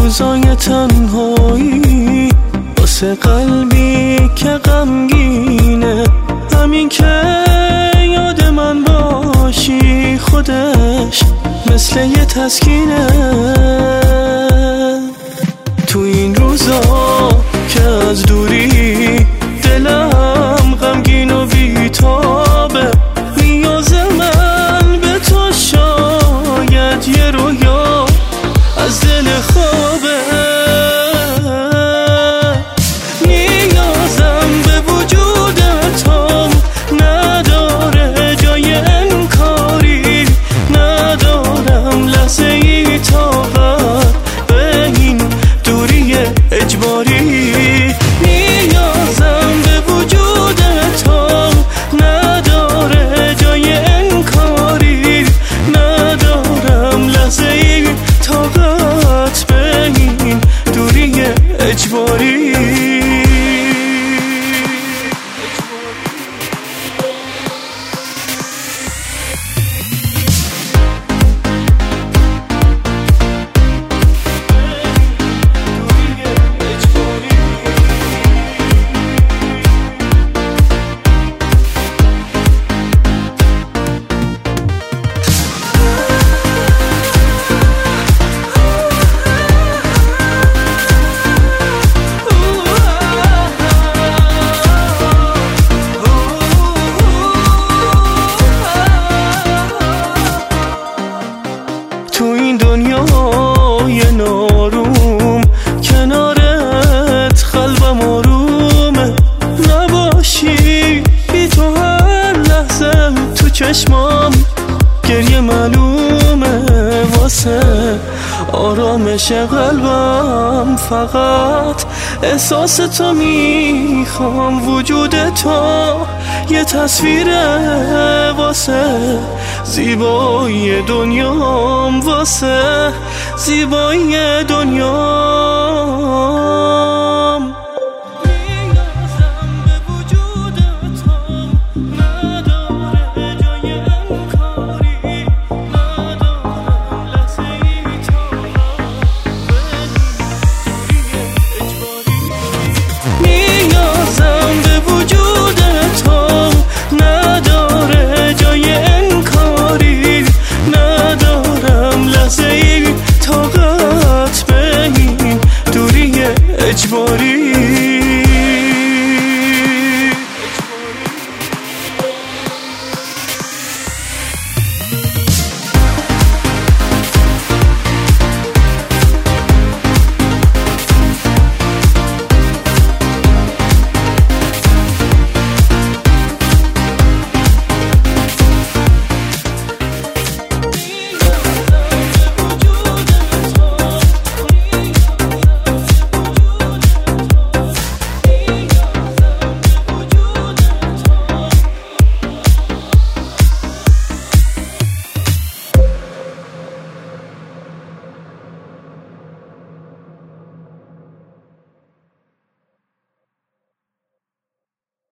روزای تنهایی واسه قلبی که غمگینه، همین که یاد من باشی خودش مثل یه تسکینه. تو این روزا که از دوری دلم غمگین و بیتابه، نیاز من به تو شاید یه رویا از دل خوابه. نیازم به وجود تو نداره جای انکاری، ندارم لحظه ای طاقت به این دوری اجباری. نیازم به وجود تو نداره جای انکاری، ندارم لحظه ای طاقت به این دوری اجباری. تو این دنیای ناروم کنارت قلبم آرومه، نباشی بی تو هر لحظه تو چشمام گریه معلومه. واسه آرامش قلبم فقط احساس تو میخوام، وجود تو یه تصویره واسه زیبایی دنیام، واسه زیبایی دنیا.